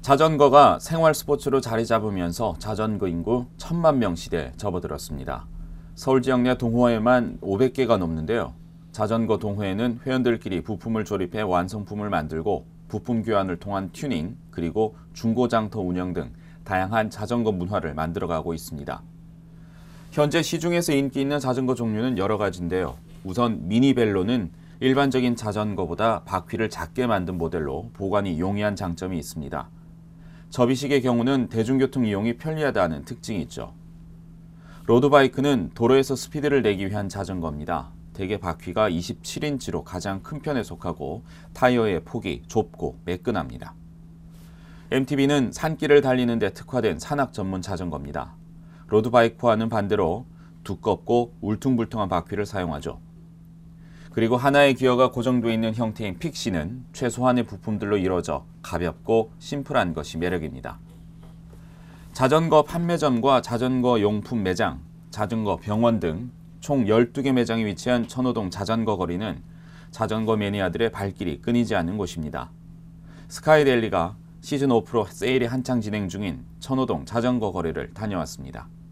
자전거가 생활 스포츠로 자리 잡으면서 자전거 인구 1,000만 명 시대에 접어들었습니다. 서울 지역 내 동호회만 500개가 넘는데요. 자전거 동호회는 회원들끼리 부품을 조립해 완성품을 만들고 부품 교환을 통한 튜닝, 그리고 중고장터 운영 등 다양한 자전거 문화를 만들어가고 있습니다. 현재 시중에서 인기 있는 자전거 종류는 여러 가지인데요. 우선 미니벨로는 일반적인 자전거보다 바퀴를 작게 만든 모델로 보관이 용이한 장점이 있습니다. 접이식의 경우는 대중교통 이용이 편리하다는 특징이 있죠. 로드바이크는 도로에서 스피드를 내기 위한 자전거입니다. 대개 바퀴가 27인치로 가장 큰 편에 속하고 타이어의 폭이 좁고 매끈합니다. MTB는 산길을 달리는 데 특화된 산악 전문 자전거입니다. 로드바이크와는 반대로 두껍고 울퉁불퉁한 바퀴를 사용하죠. 그리고 하나의 기어가 고정되어 있는 형태인 픽시는 최소한의 부품들로 이루어져 가볍고 심플한 것이 매력입니다. 자전거 판매점과 자전거 용품 매장, 자전거 병원 등 총 12개 매장이 위치한 천호동 자전거 거리는 자전거 매니아들의 발길이 끊이지 않는 곳입니다. 스카이데일리가 시즌 오프로 세일이 한창 진행 중인 천호동 자전거 거리를 다녀왔습니다.